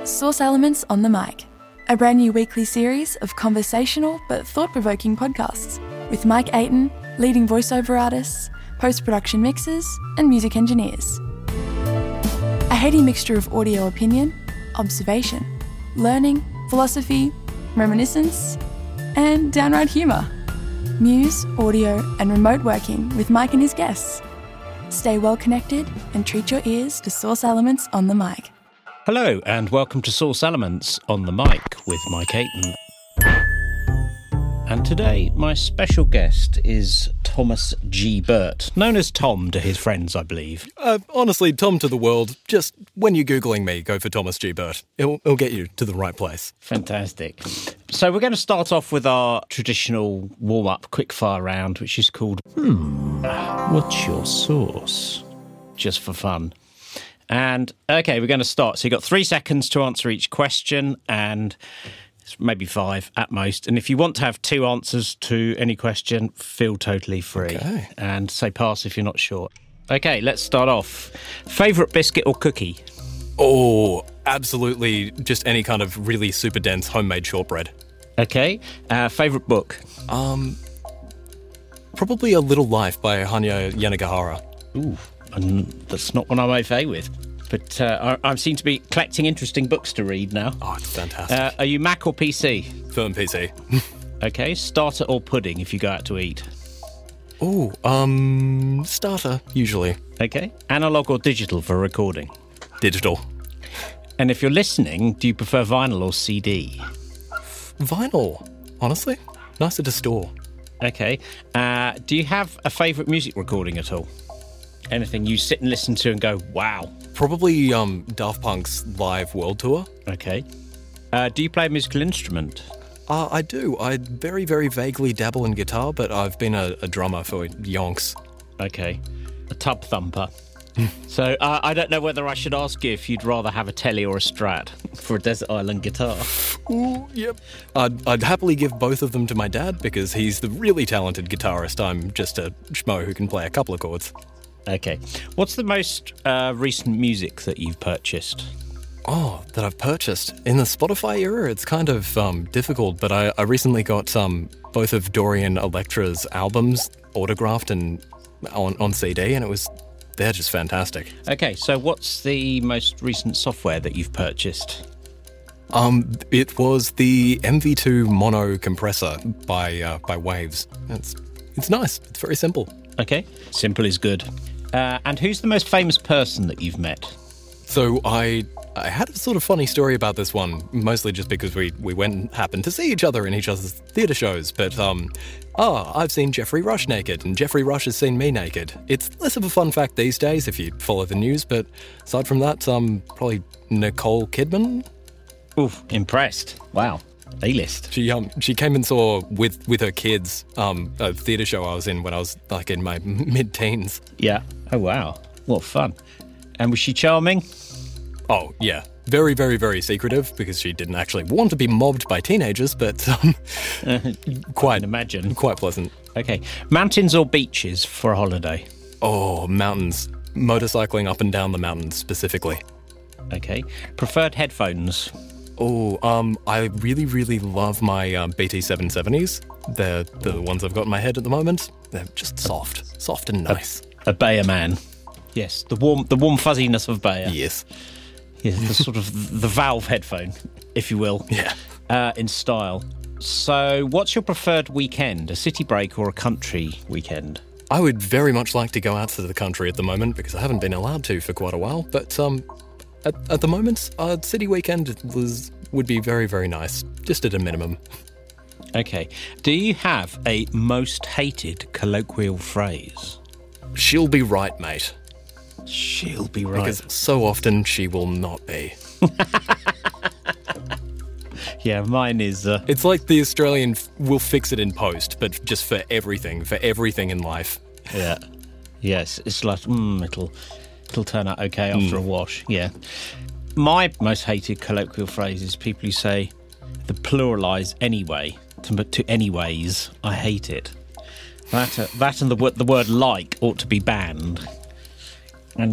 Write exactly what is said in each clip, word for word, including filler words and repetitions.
Source Elements on the Mic, a brand new weekly series of conversational but thought-provoking podcasts with Mike Aiton, leading voiceover artists, post-production mixers, and music engineers. A heady mixture of audio opinion, observation, learning, philosophy, reminiscence, and downright humour. News, audio, and remote working with Mike and his guests. Stay well connected and treat your ears to Source Elements on the Mic. Hello and welcome to Source Elements on the Mic with Mike Aiton. And today my special guest is Thomas G. Burt, known as Tom to his friends, I believe. Uh, honestly, Tom to the world. Just when you're Googling me, go for Thomas G. Burt. It'll, it'll get you to the right place. Fantastic. So we're going to start off with our traditional warm-up quickfire round, which is called Hmm, What's Your Source? Just for fun. And, okay, we're going to start. So you've got three seconds to answer each question, and it's maybe five at most. And if you want to have two answers to any question, feel totally free. Okay. And say pass if you're not sure. Okay, let's start off. Favourite biscuit or cookie? Oh, absolutely just any kind of really super dense homemade shortbread. Okay. Uh, favourite book? Um, probably A Little Life by Hanya Yanagihara. Ooh, and that's not one I'm au fait with. But uh, I, I seem to be collecting interesting books to read now. Oh, it's fantastic. Uh, are you Mac or P C? Firm P C. Okay, starter or pudding if you go out to eat? Oh, um, starter, usually. Okay. Analog or digital for recording? Digital. And if you're listening, do you prefer vinyl or C D? Vinyl, honestly. Nicer to store. Okay. Uh, do you have a favourite music recording at all? Anything you sit and listen to and go, wow? Probably um, Daft Punk's live world tour. Okay. Uh, do you play a musical instrument? Uh, I do. I very, very vaguely dabble in guitar, but I've been a, a drummer for yonks. Okay. A tub thumper. So uh, I don't know whether I should ask you if you'd rather have a Tele or a Strat for a Desert Island guitar. Ooh, yep. I'd, I'd happily give both of them to my dad because he's the really talented guitarist. I'm just a schmo who can play a couple of chords. Okay. What's the most uh, recent music that you've purchased? Oh, that I've purchased. In the Spotify era, it's kind of um, difficult, but I, I recently got um, both of Dorian Electra's albums autographed and on, on C D, and it was they're just fantastic. Okay, so what's the most recent software that you've purchased? Um, it was the M V two mono compressor by uh, by Waves. It's it's nice. It's very simple. Okay, simple is good. Uh, and who's the most famous person that you've met? So I I had a sort of funny story about this one, mostly just because we, we went and happened to see each other in each other's theatre shows. But, um, ah, I've seen Geoffrey Rush naked, and Geoffrey Rush has seen me naked. It's less of a fun fact these days if you follow the news, but aside from that, um, probably Nicole Kidman. Oof, impressed. Wow. A-list. She um she came and saw with with her kids um a theatre show I was in when I was like in my mid-teens. Yeah. Oh, wow. What fun. And was she charming? Oh, yeah. Very, very, very secretive because she didn't actually want to be mobbed by teenagers, but um, quite, imagine. quite pleasant. Okay. Mountains or beaches for a holiday? Oh, mountains. Motorcycling up and down the mountains specifically. Okay. Preferred headphones? Oh, um, I really, really love my um, B T seven seventies. They're the ones I've got in my head at the moment. They're just soft, soft and nice. A, a Bayer man. Yes, the warm, the warm fuzziness of Bayer. Yes. Yes, the sort of the Valve headphone, if you will. Yeah. Uh, in style. So, what's your preferred weekend? A city break or a country weekend? I would very much like to go out to the country at the moment because I haven't been allowed to for quite a while. But um, at, at the moment, a city weekend was would be very, very nice, just at a minimum. Okay. Do you have a most hated colloquial phrase? She'll be right, mate. She'll be right. Because so often she will not be. Yeah, mine is... Uh... It's like the Australian f- will fix it in post, but just for everything, for everything in life. Yeah. Yes, it's like, mm, it'll, it'll turn out okay after Mm. a wash. Yeah. My most hated colloquial phrase is people who say the pluralise anyway to, to anyways. I hate it. That, uh, that and the, the word like ought to be banned. And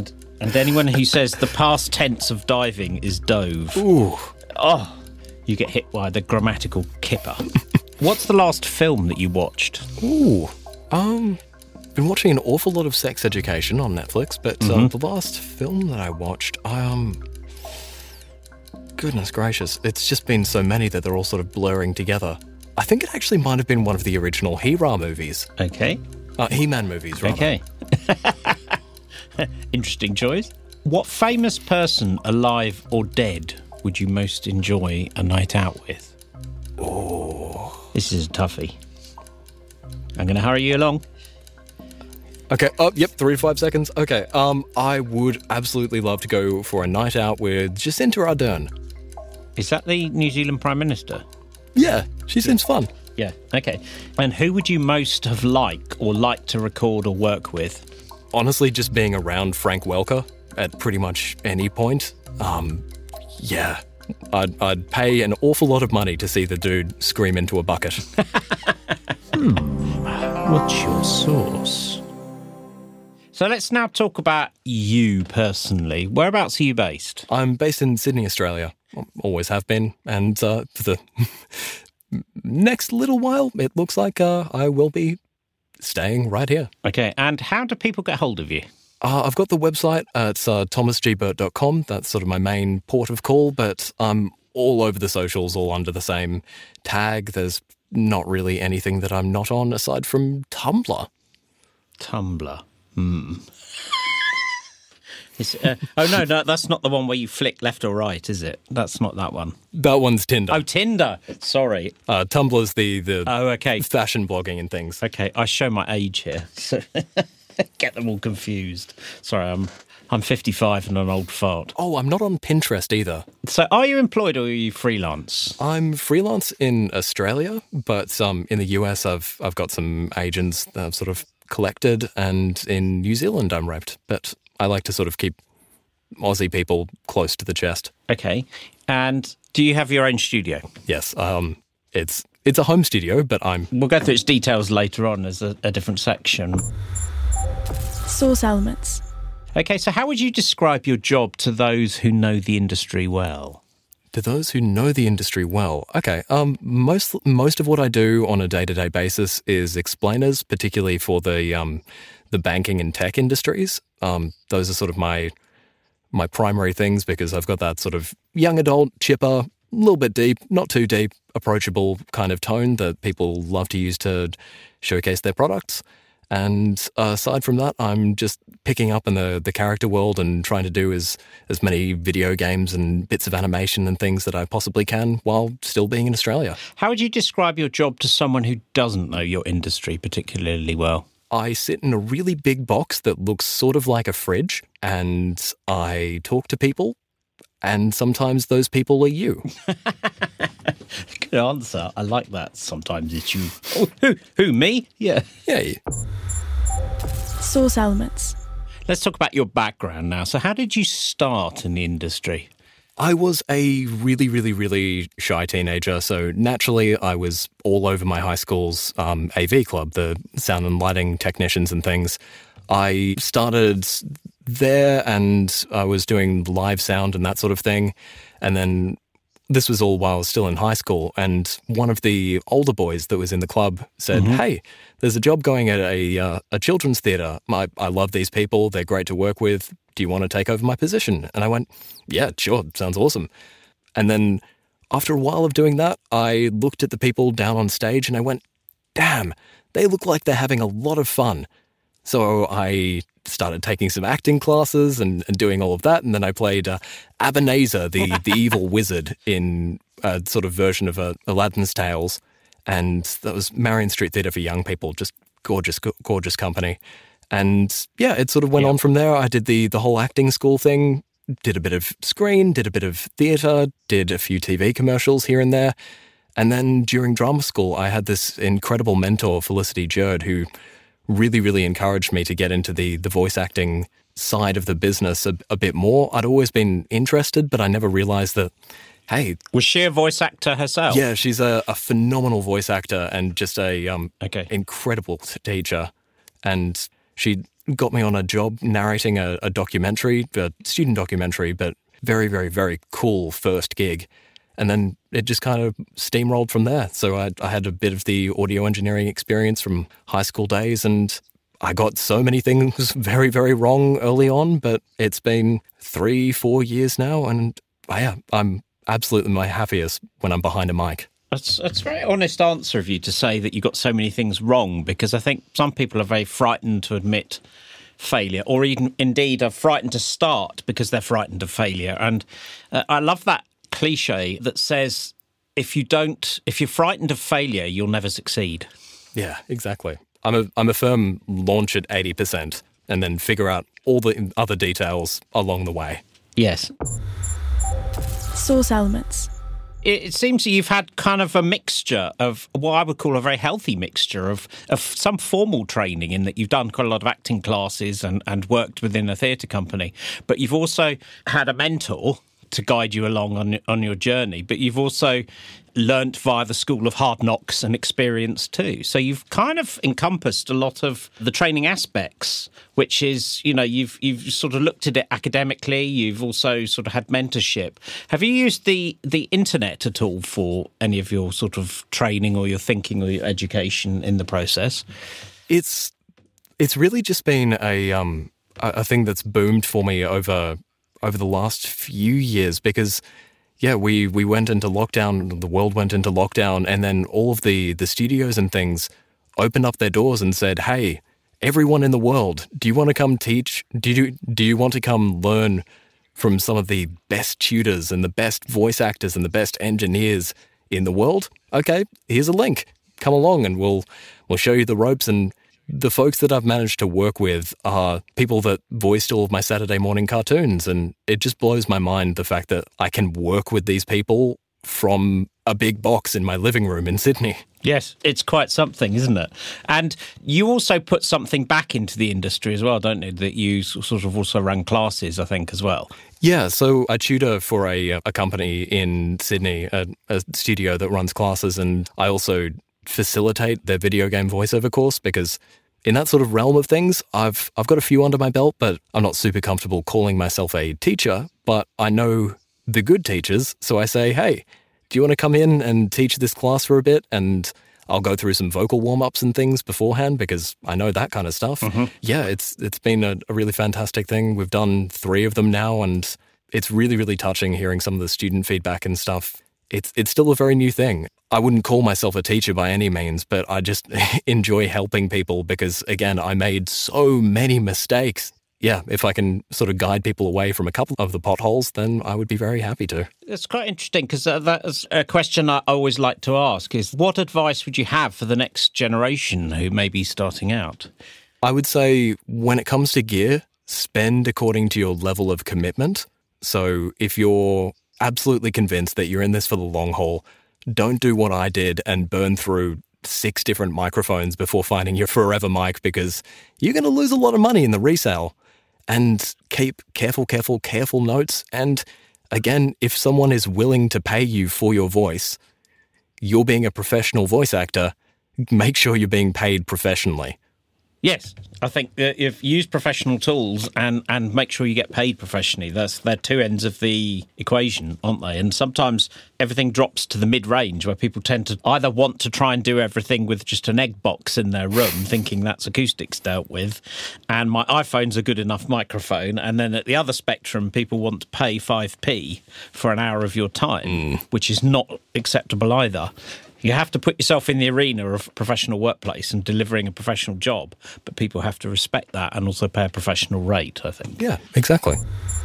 And anyone who says the past tense of diving is dove, Ooh. oh, you get hit by the grammatical kipper. What's the last film that you watched? Ooh. Um, been watching an awful lot of Sex Education on Netflix, but mm-hmm. um, the last film that I watched, I, um... goodness gracious, it's just been so many that they're all sort of blurring together. I think it actually might have been one of the original He-Ra movies. Okay. Uh, He-Man movies, rather. Okay. Interesting choice. What famous person, alive or dead, would you most enjoy a night out with? Oh. This is a toughie. I'm going to hurry you along. Okay, oh, yep, three to five seconds. Okay, um, I would absolutely love to go for a night out with Jacinta Ardern. Is that the New Zealand Prime Minister? Yeah, she seems fun. Yeah, okay. And who would you most have liked or liked to record or work with? Honestly, just being around Frank Welker at pretty much any point. Um, yeah, I'd, I'd pay an awful lot of money to see the dude scream into a bucket. hmm. What's your source? So let's now talk about you personally. Whereabouts are you based? I'm based in Sydney, Australia. Always have been. And uh, for the next little while, it looks like uh, I will be staying right here. Okay, and how do people get hold of you? Uh, I've got the website. Uh, it's uh, thomas g burt dot com. That's sort of my main port of call, but I'm all over the socials, all under the same tag. There's not really anything that I'm not on aside from Tumblr. Tumblr. Hmm. uh, oh, no, no, that's not the one where you flick left or right, is it? That's not that one. That one's Tinder. Oh, Tinder. Sorry. Uh, Tumblr's the, the oh, okay. fashion blogging and things. Okay, I show my age here, so get them all confused. Sorry, I'm I'm fifty-five and an old fart. Oh, I'm not on Pinterest either. So are you employed or are you freelance? I'm freelance in Australia, but um, in the U S I've I've got some agents that I've sort of collected, and in New Zealand I'm repped, but I like to sort of keep Aussie people close to the chest. Okay. And do you have your own studio? Yes. Um, it's it's a home studio, but I'm... We'll go through its details later on as a, a different section. Source elements. Okay, so how would you describe your job to those who know the industry well? To those who know the industry well, okay. Um, most most of what I do on a day-to-day basis is explainers, particularly for the um, the banking and tech industries. Um, those are sort of my my primary things because I've got that sort of young adult, chipper, a little bit deep, not too deep, approachable kind of tone that people love to use to showcase their products. And uh, aside from that, I'm just picking up in the, the character world and trying to do as, as many video games and bits of animation and things that I possibly can while still being in Australia. How would you describe your job to someone who doesn't know your industry particularly well? I sit in a really big box that looks sort of like a fridge, and I talk to people, and sometimes those people are you. Good answer. I like that. Sometimes it's you. Oh, who? Who, me? Yeah. Yeah. Source elements. Let's talk about your background now. So how did you start in the industry? I was a really, really, really shy teenager, so naturally I was all over my high school's um, A V club, the sound and lighting technicians and things. I started there and I was doing live sound and that sort of thing, and then this was all while I was still in high school, and one of the older boys that was in the club said, mm-hmm. hey, there's a job going at a uh, a children's theatre. I, I love these people. They're great to work with. Do you want to take over my position? And I went, yeah, sure, sounds awesome. And then after a while of doing that, I looked at the people down on stage and I went, damn, they look like they're having a lot of fun. So I started taking some acting classes and, and doing all of that. And then I played uh, Ebenezer, the, the evil wizard, in a sort of version of uh, Aladdin's Tales. And that was Marion Street Theatre for young people, just gorgeous, gorgeous company. And yeah, it sort of went yeah. on from there. I did the the whole acting school thing, did a bit of screen, did a bit of theatre, did a few T V commercials here and there. And then during drama school, I had this incredible mentor, Felicity Jerd, who really, really encouraged me to get into the the voice acting side of the business a, a bit more. I'd always been interested, but I never realised that, hey... Was she a voice actor herself? Yeah, she's a, a phenomenal voice actor and just a um, okay. incredible teacher. And... She got me on a job narrating a, a documentary, a student documentary, but very, very, very cool first gig. And then it just kind of steamrolled from there. So I, I had a bit of the audio engineering experience from high school days, and I got so many things very, very wrong early on, but it's been three, four years now, and yeah, I'm absolutely my happiest when I'm behind a mic. That's, that's a very honest answer of you to say that you got so many things wrong, because I think some people are very frightened to admit failure, or even indeed are frightened to start because they're frightened of failure. And uh, I love that cliche that says, if you don't, if you're frightened of failure, you'll never succeed. Yeah, exactly. I'm a I'm a firm launch at eighty percent and then figure out all the other details along the way. Yes. Source elements. It, it seems that you've had kind of a mixture of what I would call a very healthy mixture of, of some formal training, in that you've done quite a lot of acting classes and, and worked within a theatre company, but you've also had a mentor to guide you along on on your journey, but you've also learnt via the school of hard knocks and experience too. So you've kind of encompassed a lot of the training aspects, which is, you know, you've you've sort of looked at it academically. You've also sort of had mentorship. Have you used the the internet at all for any of your sort of training or your thinking or your education in the process? It's it's really just been a um a, a thing that's boomed for me over. over the last few years, because yeah, we, we went into lockdown, the world went into lockdown, and then all of the, the studios and things opened up their doors and said, hey, everyone in the world, do you want to come teach? Do you, do you want to come learn from some of the best tutors and the best voice actors and the best engineers in the world? Okay, here's a link. Come along and we'll we'll show you the ropes. And the folks that I've managed to work with are people that voiced all of my Saturday morning cartoons, and it just blows my mind the fact that I can work with these people from a big box in my living room in Sydney. Yes, it's quite something, isn't it? And you also put something back into the industry as well, don't you? That you sort of also ran classes, I think, as well. Yeah, so I tutor for a, a company in Sydney, a, a studio that runs classes, and I also facilitate their video game voiceover course, because in that sort of realm of things, I've I've got a few under my belt, but I'm not super comfortable calling myself a teacher, but I know the good teachers, so I say, hey, do you want to come in and teach this class for a bit? And I'll go through some vocal warm-ups and things beforehand, because I know that kind of stuff. Mm-hmm. Yeah, it's it's been a, a really fantastic thing. We've done three of them now, and it's really, really touching hearing some of the student feedback and stuff. It's it's still a very new thing. I wouldn't call myself a teacher by any means, but I just enjoy helping people because, again, I made so many mistakes. Yeah, if I can sort of guide people away from a couple of the potholes, then I would be very happy to. It's quite interesting, because uh, that's a question I always like to ask is, what advice would you have for the next generation who may be starting out? I would say when it comes to gear, spend according to your level of commitment. So if you're absolutely convinced that you're in this for the long haul, don't do what I did and burn through six different microphones before finding your forever mic, because you're going to lose a lot of money in the resale. And keep careful, careful, careful notes. And again, if someone is willing to pay you for your voice, you're being a professional voice actor, make sure you're being paid professionally. Yes, I think uh, if you use professional tools and, and make sure you get paid professionally, that's they're two ends of the equation, aren't they? And sometimes everything drops to the mid-range, where people tend to either want to try and do everything with just an egg box in their room, thinking that's acoustics dealt with, and my iPhone's a good enough microphone. And then at the other spectrum, people want to pay five p for an hour of your time, mm. which is not acceptable either. You have to put yourself in the arena of a professional workplace and delivering a professional job, but people have to respect that and also pay a professional rate, I think. Yeah, exactly.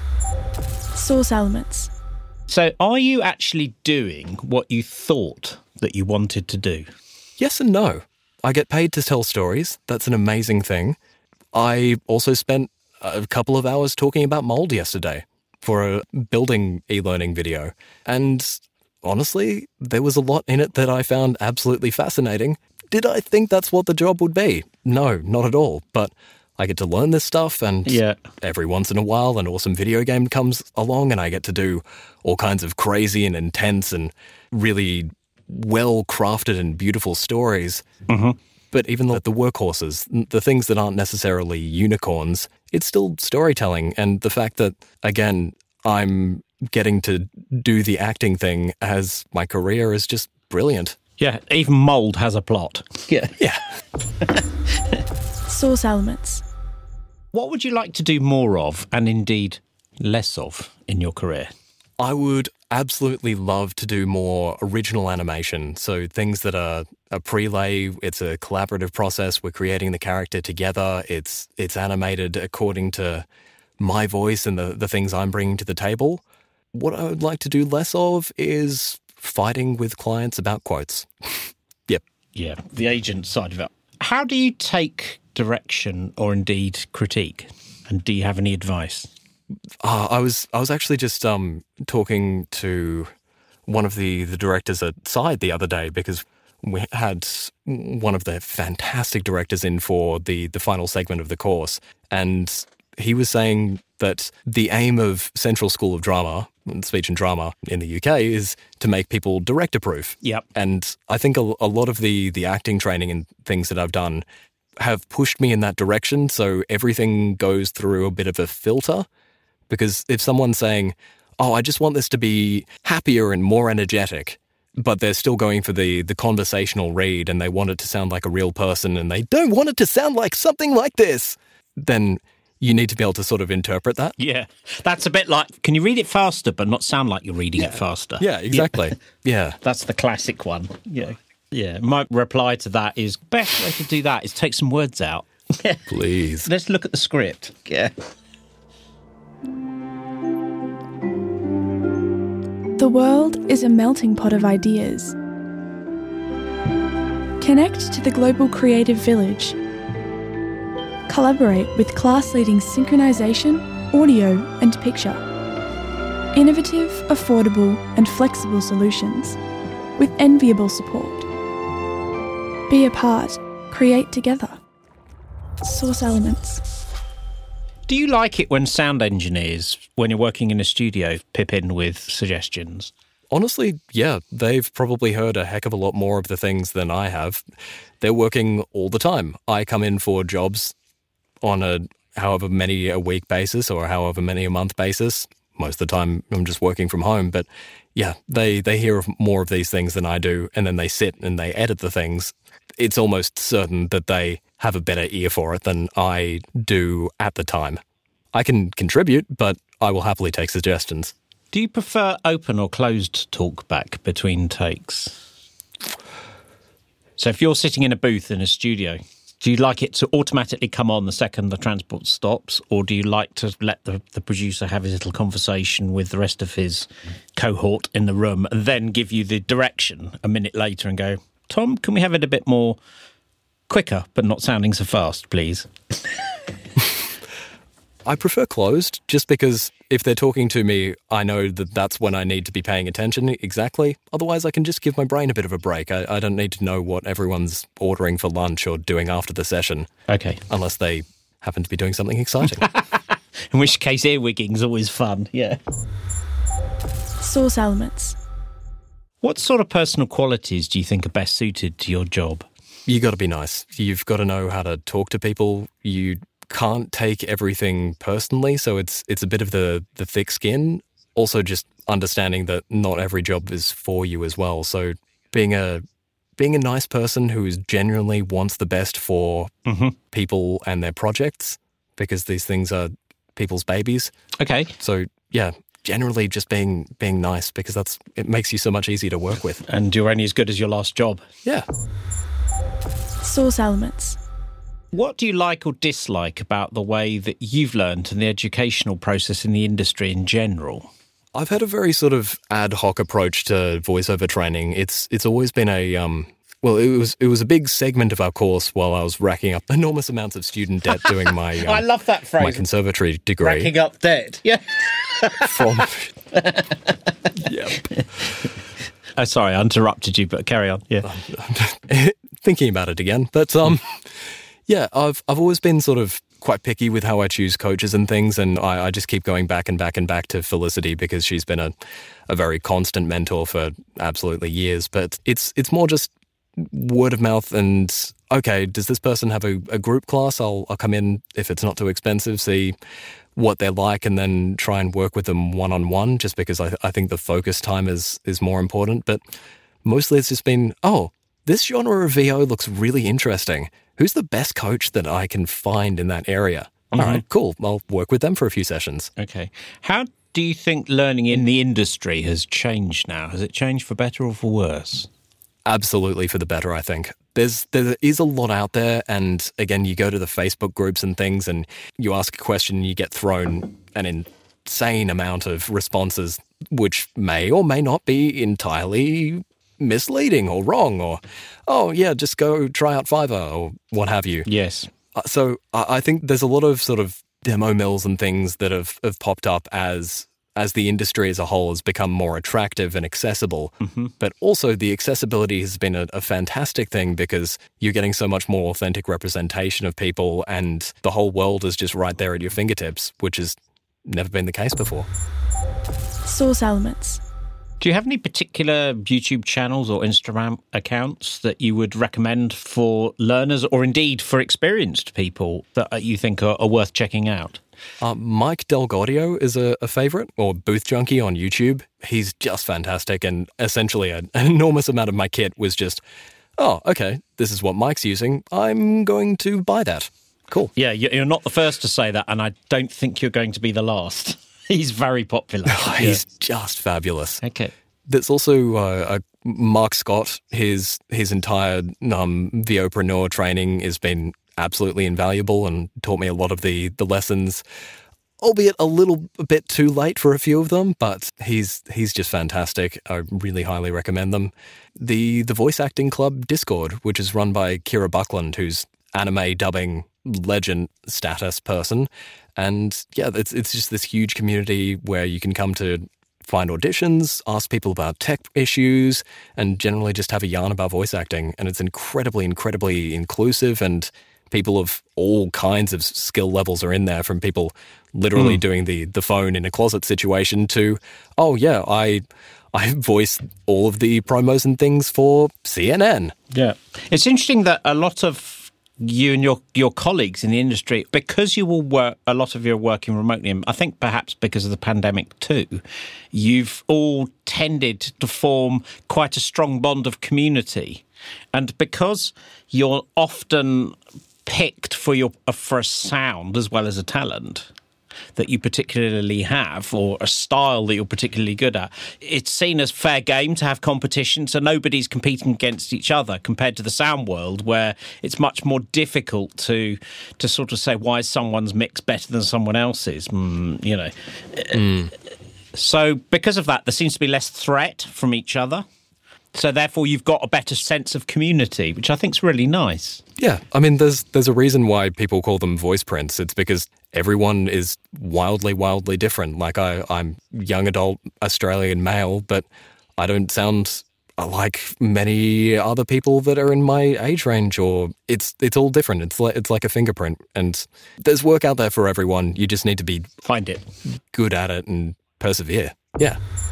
Source elements. So are you actually doing what you thought that you wanted to do? Yes and no. I get paid to tell stories. That's an amazing thing. I also spent a couple of hours talking about mold yesterday for a building e-learning video. And honestly, there was a lot in it that I found absolutely fascinating. Did I think that's what the job would be? No, not at all. But I get to learn this stuff, and yeah. every once in a while an awesome video game comes along and I get to do all kinds of crazy and intense and really well-crafted and beautiful stories. Mm-hmm. But even the, the workhorses, the things that aren't necessarily unicorns, it's still storytelling. And the fact that, again, I'm getting to do the acting thing as my career is just brilliant. Yeah, even mould has a plot. Yeah. Yeah. Source elements. What would you like to do more of, and indeed less of, in your career? I would absolutely love to do more original animation. So things that are a prelay, it's a collaborative process. We're creating the character together. It's it's animated according to my voice and the, the things I'm bringing to the table. What I would like to do less of is fighting with clients about quotes. Yep. Yeah, the agent side of it. How do you take direction or indeed critique? And do you have any advice? Uh, I was I was actually just um, talking to one of the, the directors at Side the other day because we had one of the fantastic directors in for the, the final segment of the course. And he was saying that the aim of Central School of Drama, speech and drama in the U K, is to make people director-proof. Yep. And I think a, a lot of the, the acting training and things that I've done have pushed me in that direction. So everything goes through a bit of a filter. Because if someone's saying, oh, I just want this to be happier and more energetic, but they're still going for the, the conversational read and they want it to sound like a real person and they don't want it to sound like something like this, then you need to be able to sort of interpret that. Yeah. That's a bit like, can you read it faster but not sound like you're reading yeah. it faster? Yeah, exactly. Yeah. That's the classic one. Yeah. Yeah. My reply to that is, best way to do that is take some words out. Please. Let's look at the script. Yeah. The world is a melting pot of ideas. Connect to the global creative village. Collaborate with class-leading synchronization, audio and picture. Innovative, affordable and flexible solutions with enviable support. Be a part. Create together. Source elements. Do you like it when sound engineers, when you're working in a studio, pip in with suggestions? Honestly, yeah, they've probably heard a heck of a lot more of the things than I have. They're working all the time. I come in for jobs on a however many a week basis or however many a month basis. Most of the time I'm just working from home. But yeah, they, they hear of more of these things than I do, and then they sit and they edit the things. It's almost certain that they have a better ear for it than I do at the time. I can contribute, but I will happily take suggestions. Do you prefer open or closed talkback between takes? So if you're sitting in a booth in a studio, do you like it to automatically come on the second the transport stops, or do you like to let the, the producer have his little conversation with the rest of his cohort in the room and then give you the direction a minute later and go, Tom, can we have it a bit more quicker but not sounding so fast, please? I prefer closed just because if they're talking to me, I know that that's when I need to be paying attention exactly. Otherwise, I can just give my brain a bit of a break. I, I don't need to know what everyone's ordering for lunch or doing after the session. Okay. Unless they happen to be doing something exciting. In which case, earwigging's always fun, yeah. Source elements. What sort of personal qualities do you think are best suited to your job? You got to be nice. You've got to know how to talk to people. You can't take everything personally, so it's it's a bit of the, the thick skin. Also just understanding that not every job is for you as well. So being a being a nice person who genuinely wants the best for mm-hmm. people and their projects, because these things are people's babies. Okay. So yeah, generally just being being nice, because that's it makes you so much easier to work with. And you're only as good as your last job. Yeah. Source elements. What do you like or dislike about the way that you've learned and the educational process in the industry in general? I've had a very sort of ad hoc approach to voiceover training. It's it's always been a um well, it was it was a big segment of our course while I was racking up enormous amounts of student debt doing my um, I love that phrase. My conservatory degree. Racking up debt. Yeah. From Yep. Oh, sorry, I interrupted you, but carry on. Yeah. Thinking about it again, but um yeah, I've I've always been sort of quite picky with how I choose coaches and things, and I, I just keep going back and back and back to Felicity because she's been a, a very constant mentor for absolutely years. But it's it's more just word of mouth, and okay, does this person have a, a group class? I'll, I'll come in if it's not too expensive, see what they're like, and then try and work with them one-on-one, just because I, I think the focus time is is more important. But mostly it's just been, oh, this genre of V O looks really interesting. Who's the best coach that I can find in that area? Mm-hmm. All right, cool. I'll work with them for a few sessions. Okay. How do you think learning in the industry has changed now? Has it changed for better or for worse? Absolutely for the better, I think. There's there is a lot out there, and again, you go to the Facebook groups and things, and you ask a question, and you get thrown an insane amount of responses, which may or may not be entirely misleading or wrong, or, oh, yeah, just go try out Fiverr, or what have you. Yes. Uh, so I think there's a lot of sort of demo mills and things that have, have popped up as as the industry as a whole has become more attractive and accessible. Mm-hmm. But also the accessibility has been a, a fantastic thing, because you're getting so much more authentic representation of people, and the whole world is just right there at your fingertips, which has never been the case before. Source elements. Do you have any particular YouTube channels or Instagram accounts that you would recommend for learners, or indeed for experienced people, that you think are, are worth checking out? Uh, Mike DelGaudio is a, a favourite, or Booth Junkie on YouTube. He's just fantastic, and essentially a, an enormous amount of my kit was just, oh, okay, this is what Mike's using. I'm going to buy that. Cool. Yeah, you're not the first to say that, and I don't think you're going to be the last. He's very popular. Oh, he's yeah. just fabulous. Okay. There's also uh, a Mark Scott. His his entire um, VOpreneur training has been absolutely invaluable and taught me a lot of the the lessons, albeit a little bit too late for a few of them. But he's he's just fantastic. I really highly recommend them. The the Voice Acting Club Discord, which is run by Kira Buckland, who's anime dubbing legend status person. And yeah, it's it's just this huge community where you can come to find auditions, ask people about tech issues, and generally just have a yarn about voice acting. And it's incredibly, incredibly inclusive, and people of all kinds of skill levels are in there, from people literally mm. doing the, the phone in a closet situation to, oh yeah, I I voice all of the promos and things for C N N. Yeah. It's interesting that a lot of you and your your colleagues in the industry, because you will work, a lot of you are working remotely, and I think perhaps because of the pandemic too, you've all tended to form quite a strong bond of community. And because you're often picked for your for a sound as well as a talent that you particularly have, or a style that you're particularly good at, it's seen as fair game to have competition, so nobody's competing against each other, compared to the sound world, where it's much more difficult to to sort of say, why is someone's mix better than someone else's? Mm, you know. Mm. So because of that, there seems to be less threat from each other. So therefore, you've got a better sense of community, which I think is really nice. Yeah, I mean, there's there's a reason why people call them voice prints. It's because everyone is wildly, wildly different. Like I, I'm young adult Australian male, but I don't sound like many other people that are in my age range. Or it's it's all different. It's like it's like a fingerprint, and there's work out there for everyone. You just need to be find it, good at it, and persevere. Yeah.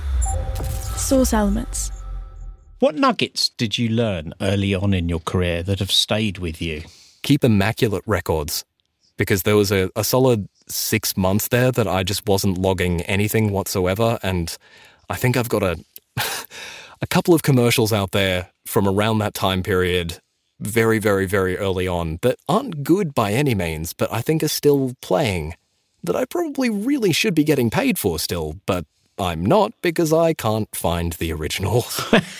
Source elements. What nuggets did you learn early on in your career that have stayed with you? Keep immaculate records, because there was a, a solid six months there that I just wasn't logging anything whatsoever. And I think I've got a, a couple of commercials out there from around that time period, very, very, very early on, that aren't good by any means, but I think are still playing, that I probably really should be getting paid for still, but I'm not, because I can't find the original.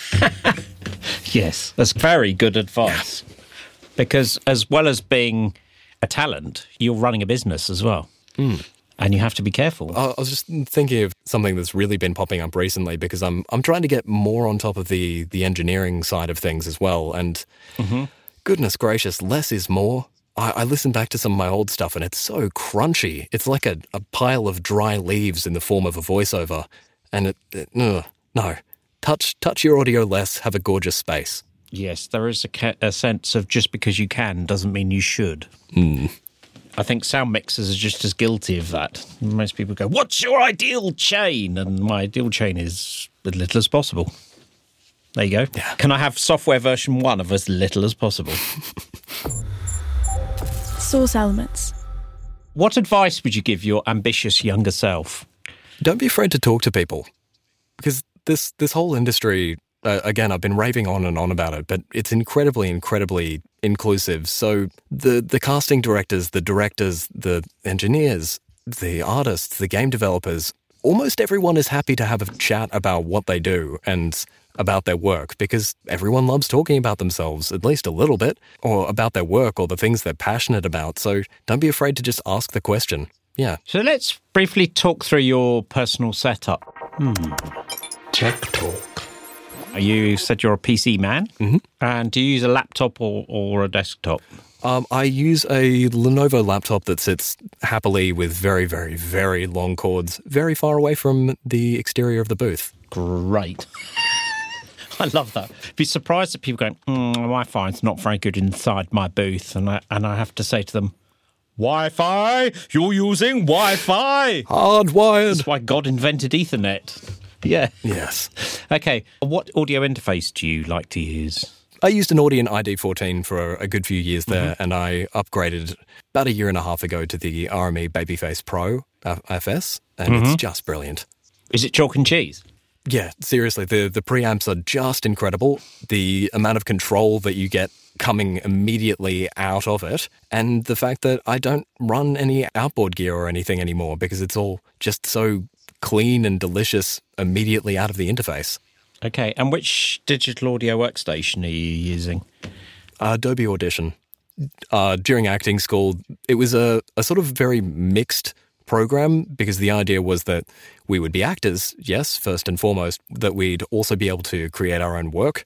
Yes, that's very good advice. Yeah. Because as well as being a talent, you're running a business as well. Mm. And you have to be careful. I was just thinking of something that's really been popping up recently, because I'm I'm trying to get more on top of the, the engineering side of things as well. And mm-hmm. goodness gracious, less is more. I, I listened back to some of my old stuff, and it's so crunchy. It's like a, a pile of dry leaves in the form of a voiceover. And it, it ugh, no, touch touch your audio less, have a gorgeous space. Yes, there is a, ca- a sense of just because you can doesn't mean you should. Mm. I think sound mixers are just as guilty of that. Most people go, what's your ideal chain? And my ideal chain is as little as possible. There you go. Yeah. Can I have software version one of as little as possible? Source elements. What advice would you give your ambitious younger self? Don't be afraid to talk to people, because this this whole industry, uh, again, I've been raving on and on about it, but it's incredibly, incredibly inclusive. So the the casting directors, the directors, the engineers, the artists, the game developers, almost everyone is happy to have a chat about what they do and about their work, because everyone loves talking about themselves, at least a little bit, or about their work or the things they're passionate about. So don't be afraid to just ask the question. Yeah. So let's briefly talk through your personal setup. Hmm. Tech talk. You said you're a P C man. Mm-hmm. And do you use a laptop or, or a desktop? Um, I use a Lenovo laptop that sits happily with very, very, very long cords, very far away from the exterior of the booth. Great. I love that. Be surprised at people going, mm, Wi-Fi is not very good inside my booth. And I, and I have to say to them, Wi-Fi? You're using Wi-Fi? Hardwired. That's why God invented Ethernet. Yeah. Yes. Okay. What audio interface do you like to use? I used an Audient I D fourteen for a good few years there, mm-hmm. and I upgraded about a year and a half ago to the R M E Babyface Pro F S, and mm-hmm. it's just brilliant. Is it chalk and cheese? Yeah, seriously, the, the preamps are just incredible. The amount of control that you get coming immediately out of it, and the fact that I don't run any outboard gear or anything anymore because it's all just so clean and delicious immediately out of the interface. Okay, and which digital audio workstation are you using? Uh, Adobe Audition. Uh, during acting school, it was a, a sort of very mixed program, because the idea was that we would be actors, yes, first and foremost, that we'd also be able to create our own work.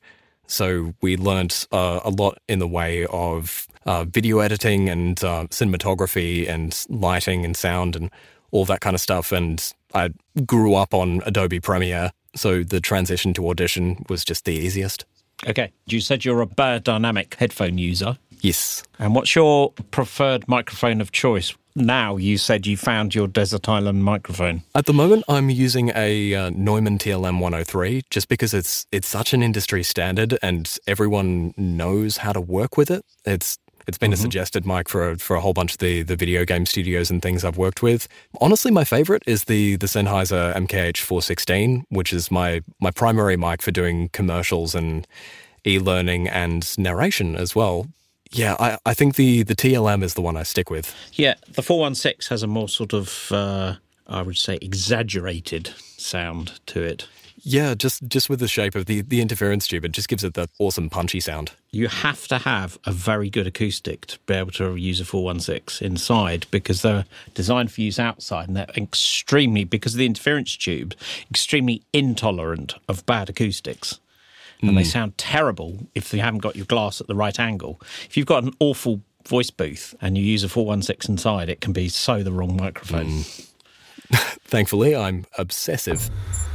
So we learnt uh, a lot in the way of uh, video editing and uh, cinematography and lighting and sound and all that kind of stuff. And I grew up on Adobe Premiere, so the transition to Audition was just the easiest. Okay. You said you're a Beyerdynamic headphone user. Yes. And what's your preferred microphone of choice? Now you said you found your Desert Island microphone. At the moment, I'm using a uh, Neumann T L M one oh three just because it's it's such an industry standard and everyone knows how to work with it. It's It's been mm-hmm. a suggested mic for a, for a whole bunch of the, the video game studios and things I've worked with. Honestly, my favorite is the the Sennheiser M K H four sixteen, which is my, my primary mic for doing commercials and e-learning and narration as well. Yeah, I, I think the, the T L M is the one I stick with. Yeah, the four sixteen has a more sort of, uh, I would say, exaggerated sound to it. Yeah, just, just with the shape of the, the interference tube, it just gives it that awesome punchy sound. You have to have a very good acoustic to be able to use a four sixteen inside, because they're designed for use outside, and they're extremely, because of the interference tube, extremely intolerant of bad acoustics. And mm. they sound terrible if you haven't got your glass at the right angle. If you've got an awful voice booth and you use a four sixteen inside, it can be so the wrong microphone. Mm. Thankfully, I'm obsessive.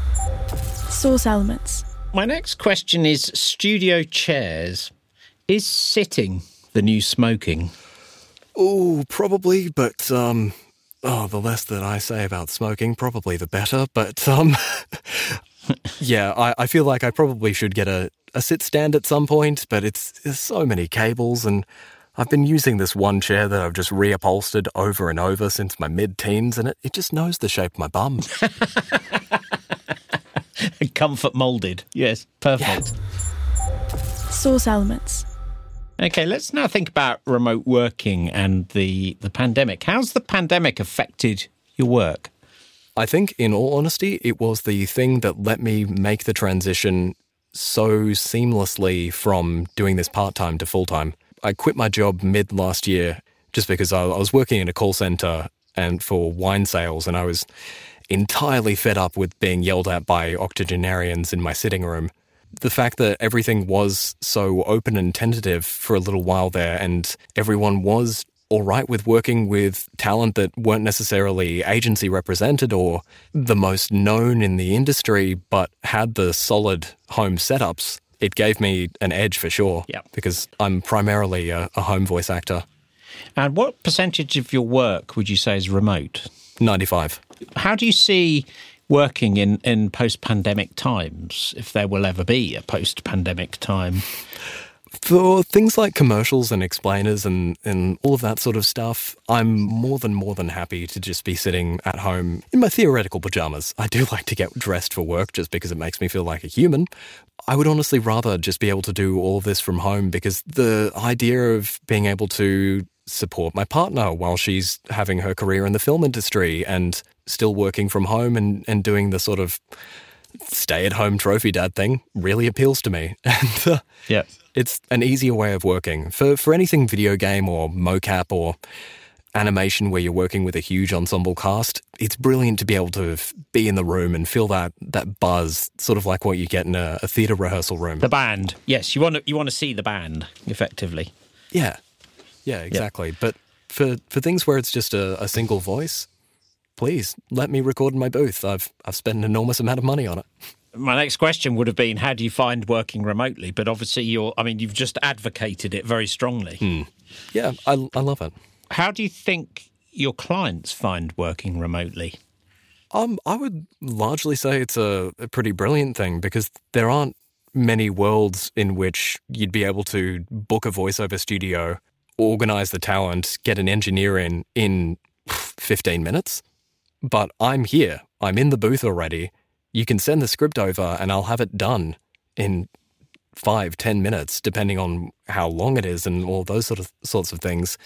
Source elements. My next question is studio chairs. Is sitting the new smoking? Oh, probably, but um, oh, the less that I say about smoking, probably the better. But um, yeah, I, I feel like I probably should get a, a sit stand at some point. But it's there's so many cables, and I've been using this one chair that I've just reupholstered over and over since my mid-teens, and it, it just knows the shape of my bum. Comfort moulded. Yes, perfect. Yeah. Source elements. Okay, let's now think about remote working and the, the pandemic. How's the pandemic affected your work? I think, in all honesty, it was the thing that let me make the transition so seamlessly from doing this part-time to full-time. I quit my job mid last year just because I, I was working in a call center and for wine sales, and I was entirely fed up with being yelled at by octogenarians in my sitting room. The fact that everything was so open and tentative for a little while there, and everyone was all right with working with talent that weren't necessarily agency represented or the most known in the industry, but had the solid home setups, it gave me an edge for sure. Yeah. Because I'm primarily a, a home voice actor. And what percentage of your work would you say is remote? ninety-five. How do you see working in, in post-pandemic times, if there will ever be a post-pandemic time? For things like commercials and explainers and, and all of that sort of stuff, I'm more than more than happy to just be sitting at home in my theoretical pajamas. I do like to get dressed for work just because it makes me feel like a human. I would honestly rather just be able to do all of this from home because the idea of being able to support my partner while she's having her career in the film industry and still working from home and, and doing the sort of stay-at-home trophy dad thing really appeals to me. And uh, Yeah. it's an easier way of working. For for anything video game or mocap or animation where you're working with a huge ensemble cast, it's brilliant to be able to f- be in the room and feel that that buzz, sort of like what you get in a, a theatre rehearsal room. The band. Yes, you want to you want to see the band, effectively. Yeah, yeah, exactly. But for for things where it's just a, a single voice, please let me record in my booth. I've I've spent an enormous amount of money on it. My next question would have been, how do you find working remotely? But obviously, you're. I mean, you've just advocated it very strongly. Mm. Yeah, I, I love it. How do you think your clients find working remotely? Um, I would largely say it's a, a pretty brilliant thing because there aren't many worlds in which you'd be able to book a voiceover studio, organise the talent, get an engineer in in fifteen minutes. But I'm here. I'm in the booth already. You can send the script over and I'll have it done in five, ten minutes, depending on how long it is and all those sort of sorts of things.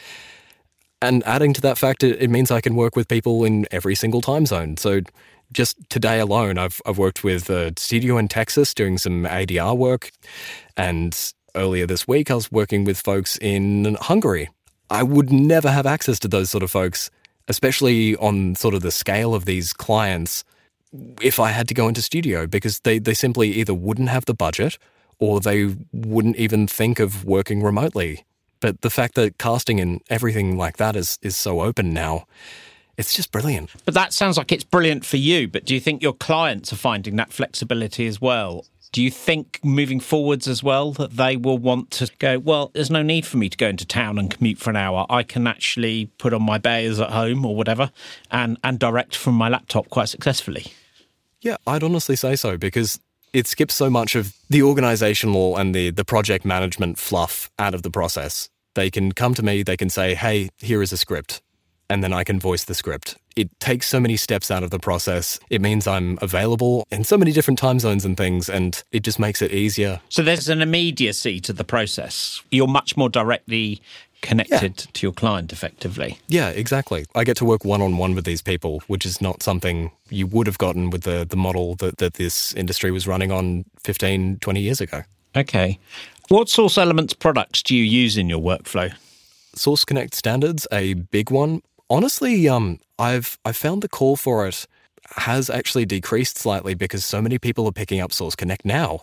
And adding to that fact, it, it means I can work with people in every single time zone. So just today alone, I've I've worked with a studio in Texas doing some A D R work. And earlier this week, I was working with folks in Hungary. I would never have access to those sort of folks, especially on sort of the scale of these clients, if I had to go into studio, because they, they simply either wouldn't have the budget or they wouldn't even think of working remotely. But the fact that casting and everything like that is, is so open now, it's just brilliant. But that sounds like it's brilliant for you, but do you think your clients are finding that flexibility as well? Do you think moving forwards as well that they will want to go, well, there's no need for me to go into town and commute for an hour. I can actually put on my Bayers at home or whatever and, and direct from my laptop quite successfully? Yeah, I'd honestly say so because it skips so much of the organisational and the, the project management fluff out of the process. They can come to me, they can say, hey, here is a script, and then I can voice the script. It takes so many steps out of the process. It means I'm available in so many different time zones and things, and it just makes it easier. So there's an immediacy to the process. You're much more directly connected yeah. to your client, effectively. Yeah, exactly. I get to work one-on-one with these people, which is not something you would have gotten with the, the model that, that this industry was running on fifteen, twenty years ago. Okay. What Source Elements products do you use in your workflow? Source Connect Standard's a big one. Honestly, um, I've I've found the call for it has actually decreased slightly because so many people are picking up Source Connect now.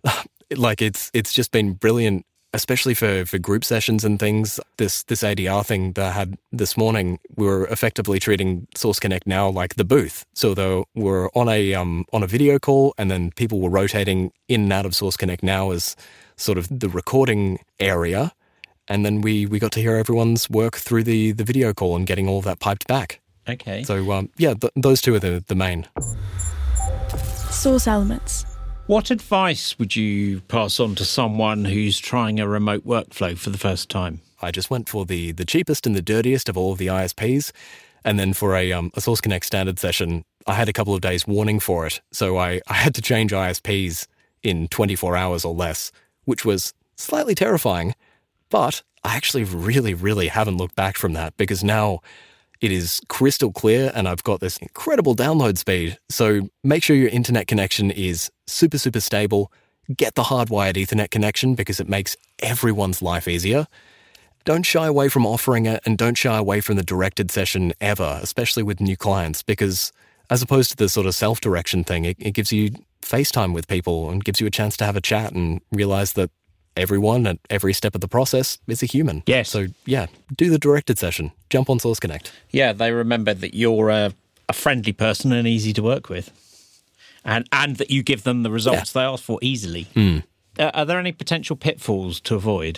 Like it's it's just been brilliant, especially for, for group sessions and things. This this A D R thing that I had this morning, we were effectively treating Source Connect now like the booth. So though we're on a um on a video call, and then people were rotating in and out of Source Connect now as sort of the recording area. And then we, we got to hear everyone's work through the, the video call and getting all of that piped back. Okay. So, um, yeah, th- those two are the, the main. Source Elements. What advice would you pass on to someone who's trying a remote workflow for the first time? I just went for the, the cheapest and the dirtiest of all of the I S Ps. And then for a, um, a Source Connect standard session, I had a couple of days warning for it. So I, I had to change I S Ps in twenty-four hours or less, which was slightly terrifying. But I actually really, really haven't looked back from that because now it is crystal clear and I've got this incredible download speed. So make sure your internet connection is super, super stable. Get the hardwired Ethernet connection because it makes everyone's life easier. Don't shy away from offering it and don't shy away from the directed session ever, especially with new clients, because as opposed to the sort of self-direction thing, it, it gives you FaceTime with people and gives you a chance to have a chat and realize that everyone at every step of the process is a human. Yes. So, yeah, do the directed session. Jump on Source Connect. Yeah, they remember that you're a, a friendly person and easy to work with. And and that you give them the results yeah. they ask for easily. Mm. Uh, are there any potential pitfalls to avoid?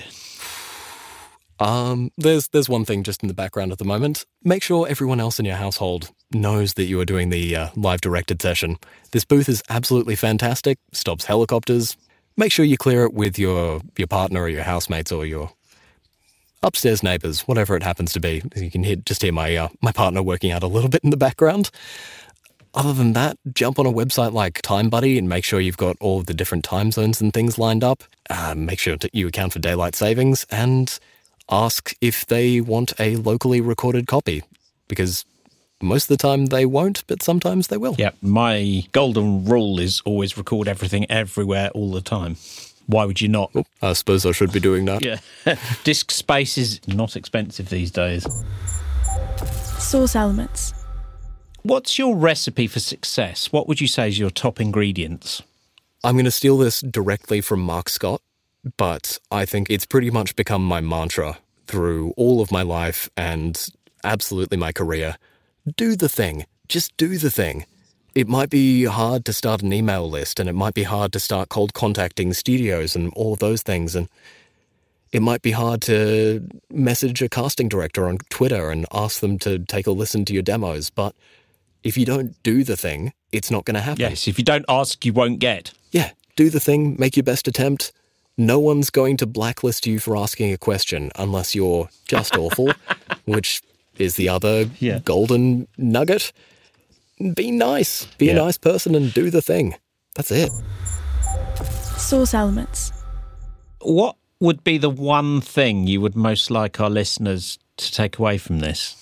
Um, there's there's one thing just in the background at the moment. Make sure everyone else in your household knows that you are doing the uh, live directed session. This booth is absolutely fantastic. Stops helicopters. make sure you clear it with your, your partner or your housemates or your upstairs neighbours, whatever it happens to be. You can hear, just hear my uh, my partner working out a little bit in the background. Other than that, jump on a website like TimeBuddy and make sure you've got all of the different time zones and things lined up. Uh, make sure that you account for daylight savings and ask if they want a locally recorded copy, because most of the time they won't, but sometimes they will. Yeah, my golden rule is always record everything everywhere all the time. Why would you not? Oh, I suppose I should be doing that. Yeah. Disk space is not expensive these days. Source elements. What's your recipe for success? What would you say is your top ingredients? I'm going to steal this directly from Mark Scott, but I think it's pretty much become my mantra through all of my life and absolutely my career. Do the thing. Just do the thing. It might be hard to start an email list, and it might be hard to start cold contacting studios and all of those things, and it might be hard to message a casting director on Twitter and ask them to take a listen to your demos, but if you don't do the thing, it's not going to happen. Yes, if you don't ask, you won't get. Yeah, do the thing, make your best attempt. No one's going to blacklist you for asking a question unless you're just awful, which is the other yeah. golden nugget. Be nice. Be yeah. a nice person and do the thing. That's it. Source elements. What would be the one thing you would most like our listeners to take away from this?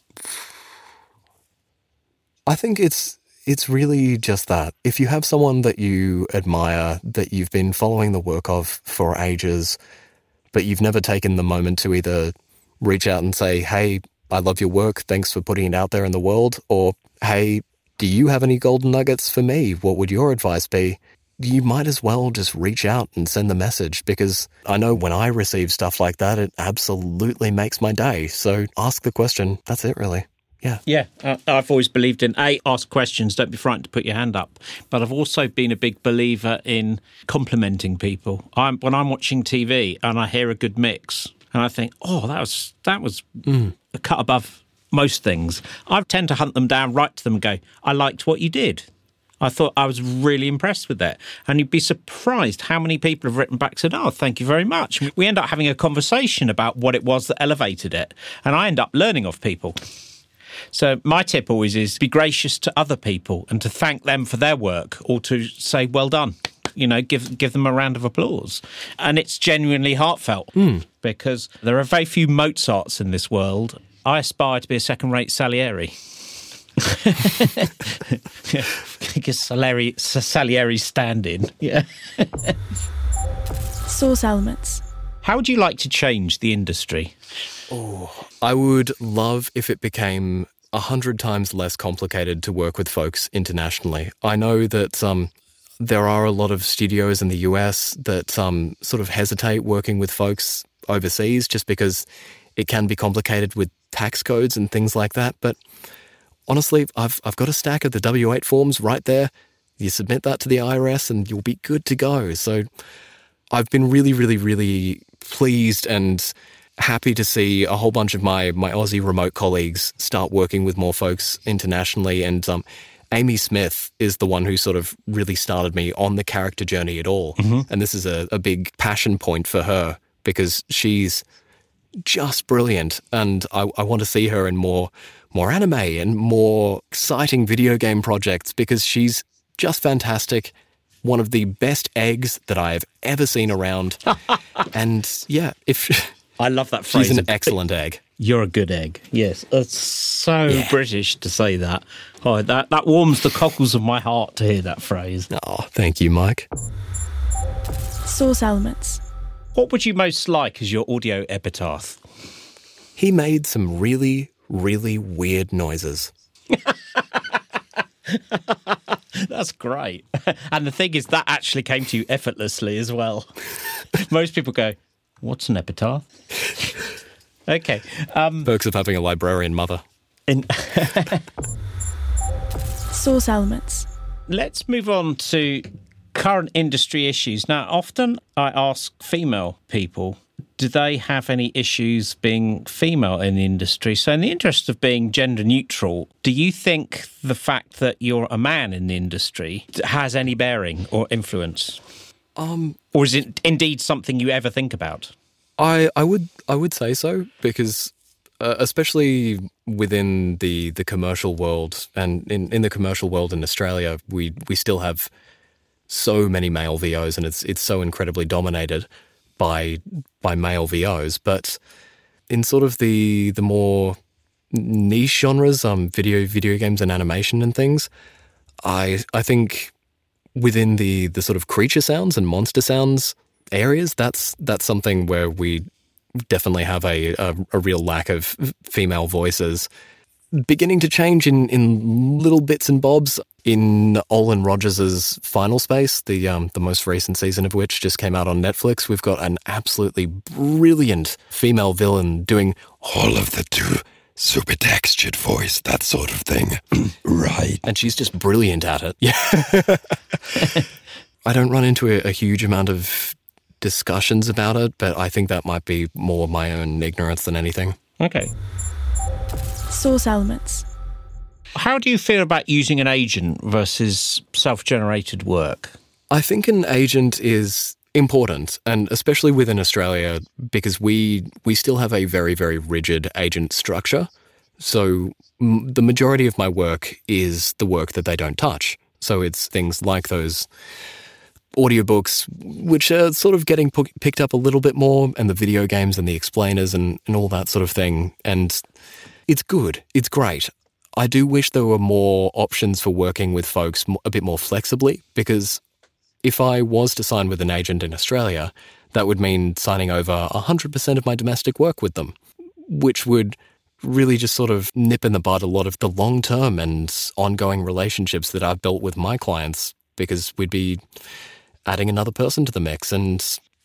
I think it's it's really just that. If you have someone that you admire, that you've been following the work of for ages, but you've never taken the moment to either reach out and say, hey, I love your work, thanks for putting it out there in the world, or, hey, do you have any golden nuggets for me? What would your advice be? You might as well just reach out and send the message, because I know when I receive stuff like that, it absolutely makes my day. So ask the question. That's it, really. Yeah. Yeah. Uh, I've always believed in, A, ask questions, don't be frightened to put your hand up. But I've also been a big believer in complimenting people. I'm, when I'm watching T V and I hear a good mix and I think, oh, that was, that was mm. a cut above most things, I tend to hunt them down, write to them and go, I liked what you did. I thought I was really impressed with that. And you'd be surprised how many people have written back and said, oh, thank you very much. We end up having a conversation about what it was that elevated it. And I end up learning off people. So my tip always is be gracious to other people and to thank them for their work, or to say, well done. You know, give give them a round of applause. And it's genuinely heartfelt mm. because there are very few Mozarts in this world. I aspire to be a second-rate Salieri. Because Salieri, Salieri's stand-in. Yeah. Source elements. How would you like to change the industry? Oh, I would love if it became a hundred times less complicated to work with folks internationally. I know that um, there are a lot of studios in the U S that um, sort of hesitate working with folks overseas just because it can be complicated with tax codes and things like that. But honestly, I've I've got a stack of the W eight forms right there. You submit that to the I R S and you'll be good to go. So I've been really, really, really pleased and happy to see a whole bunch of my, my Aussie remote colleagues start working with more folks internationally. And um, Amy Smith is the one who sort of really started me on the character journey at all. Mm-hmm. And this is a, a big passion point for her because she's just brilliant. And I, I want to see her in more, more anime and more exciting video game projects because she's just fantastic. One of the best eggs that I have ever seen around. And yeah, if... I love that phrase. She's an excellent egg. You're a good egg. Yes. It's so yeah. British to say that. Oh, that, that warms the cockles of my heart to hear that phrase. Oh, thank you, Mike. Source elements. What would you most like as your audio epitaph? He made some really, really weird noises. That's great. And the thing is, that actually came to you effortlessly as well. Most people go, what's an epitaph? Okay. Um, Perks of having a librarian mother. In Source elements. Let's move on to current industry issues. Now, often I ask female people, do they have any issues being female in the industry? So in the interest of being gender neutral, do you think the fact that you're a man in the industry has any bearing or influence? Um, or is it indeed something you ever think about? I, I would I would say so, because uh, especially within the, the commercial world, and in, in the commercial world in Australia, we, we still have so many male V Os, and it's it's so incredibly dominated by by male V Os. But in sort of the the more niche genres, um, video video games and animation and things, I I think within the the sort of creature sounds and monster sounds areas, that's that's something where we definitely have a a, a real lack of female voices. Beginning to change in, in little bits and bobs. In Olin Rogers' Final Space, the um, the most recent season of which just came out on Netflix, we've got an absolutely brilliant female villain doing All of the two super textured voice, that sort of thing. Right. And she's just brilliant at it. Yeah. I don't run into a, a huge amount of discussions about it, but I think that might be more my own ignorance than anything. Okay. Source elements. How do you feel about using an agent versus self-generated work? I think an agent is important, and especially within Australia, because we we still have a very, very rigid agent structure. So m- the majority of my work is the work that they don't touch. So it's things like those audiobooks, which are sort of getting p- picked up a little bit more, and the video games and the explainers and, and all that sort of thing. And it's good. It's great. I do wish there were more options for working with folks a bit more flexibly, because if I was to sign with an agent in Australia, that would mean signing over one hundred percent of my domestic work with them, which would really just sort of nip in the bud a lot of the long-term and ongoing relationships that I've built with my clients, because we'd be adding another person to the mix. And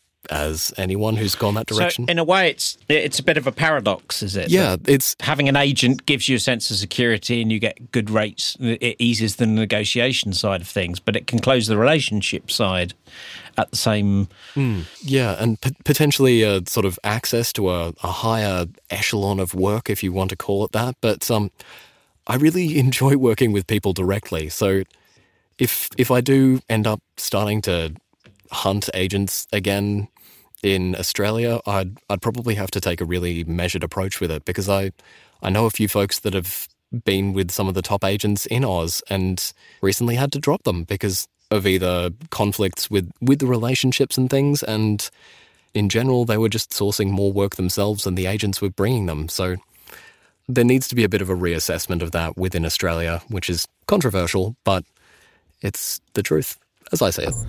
as anyone who's gone that direction. So in a way, it's it's a bit of a paradox, is it? Yeah, that it's having an agent gives you a sense of security and you get good rates. It eases the negotiation side of things, but it can close the relationship side at the same. Mm, yeah, and p- potentially a sort of access to a, a higher echelon of work, if you want to call it that. But um, I really enjoy working with people directly. So if if I do end up starting to hunt agents again in Australia, I'd I'd probably have to take a really measured approach with it, because I I know a few folks that have been with some of the top agents in Oz and recently had to drop them because of either conflicts with, with the relationships and things, and in general they were just sourcing more work themselves than the agents were bringing them. So there needs to be a bit of a reassessment of that within Australia, which is controversial, but it's the truth, as I see it.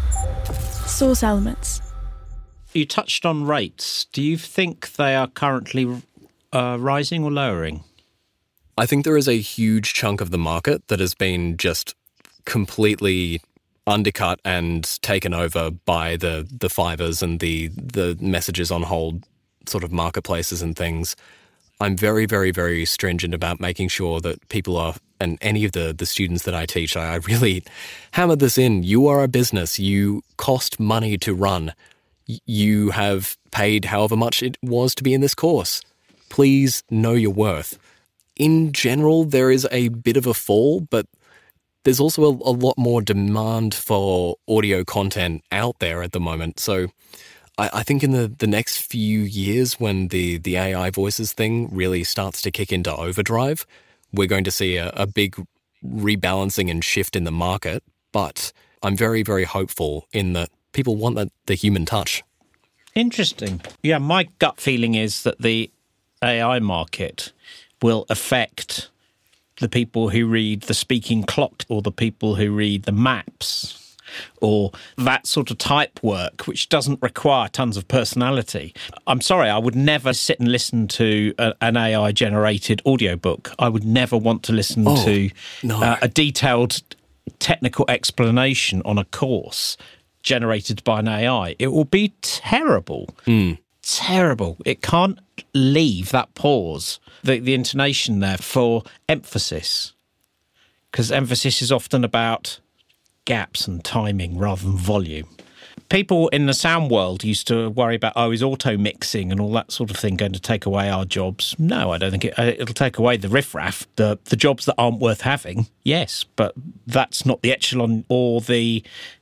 Source elements. You touched on rates. Do you think they are currently uh, rising or lowering? I think there is a huge chunk of the market that has been just completely undercut and taken over by the, the Fivers and the, the messages on hold sort of marketplaces and things. I'm very, very, very stringent about making sure that people are, and any of the, the students that I teach, I really hammer this in. You are a business. You cost money to run. You have paid however much it was to be in this course. Please know your worth. In general, there is a bit of a fall, but there's also a, a lot more demand for audio content out there at the moment. So I, I think in the, the next few years, when the, the A I voices thing really starts to kick into overdrive, we're going to see a, a big rebalancing and shift in the market. But I'm very, very hopeful in that people want that, the human touch. Interesting. Yeah, my gut feeling is that the A I market will affect the people who read the speaking clock, or the people who read the maps, or that sort of type work, which doesn't require tons of personality. I'm sorry, I would never sit and listen to a, an A I-generated audiobook. I would never want to listen oh, to no. uh, a detailed technical explanation on a course generated by an A I. It will be terrible. Mm. Terrible. It can't leave that pause, the, the intonation there, for emphasis, because emphasis is often about gaps and timing rather than volume. People in the sound world used to worry about, oh, is auto mixing and all that sort of thing going to take away our jobs? No, I don't think it, it'll take away the riffraff, the, the jobs that aren't worth having, yes, but that's not the echelon or the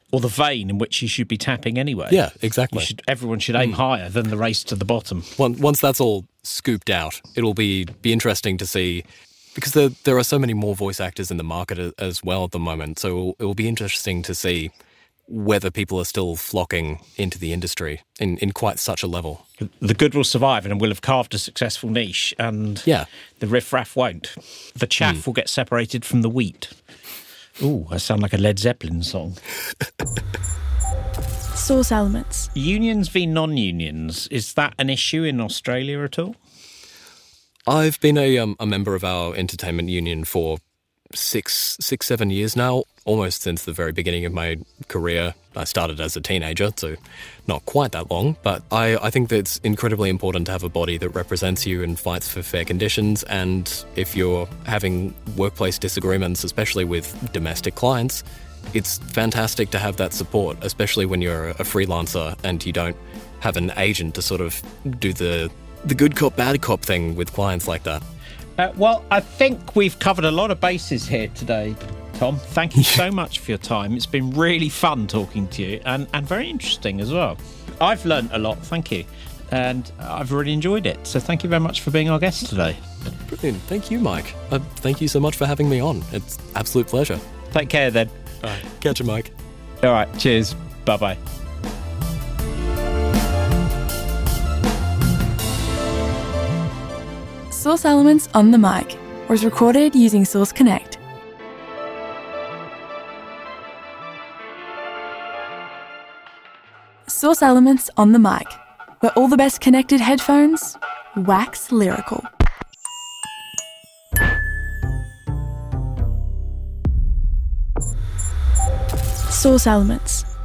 or the vein in which you should be tapping anyway. Yeah, exactly. You should, everyone should aim mm. higher than the race to the bottom. Once that's all scooped out, it'll be be interesting to see, because there there are so many more voice actors in the market as well at the moment. So it will, it will be interesting to see whether people are still flocking into the industry in, in quite such a level. The good will survive and will have carved a successful niche, and yeah. the riff-raff won't. The chaff mm. will get separated from the wheat. Ooh, I sound like a Led Zeppelin song. Source elements. Unions v non-unions. Is that an issue in Australia at all? I've been a, um, a member of our entertainment union for six, six, seven years now, almost since the very beginning of my career. I started as a teenager, so not quite that long, but I, I think that it's incredibly important to have a body that represents you and fights for fair conditions, and if you're having workplace disagreements, especially with domestic clients, it's fantastic to have that support, especially when you're a freelancer and you don't have an agent to sort of do the, the good cop, bad cop thing with clients like that. Uh, well, I think we've covered a lot of bases here today, Tom. Thank you so much for your time. It's been really fun talking to you, and, and very interesting as well. I've learnt a lot, thank you, and I've really enjoyed it. So thank you very much for being our guest today. Brilliant. Thank you, Mike. Uh, thank you so much for having me on. It's an absolute pleasure. Take care then. All right. Catch you, Mike. All right. Cheers. Bye-bye. Source Elements on the Mic was recorded using Source Connect. Source Elements on the Mic, where all the best connected headphones wax lyrical. Source Elements.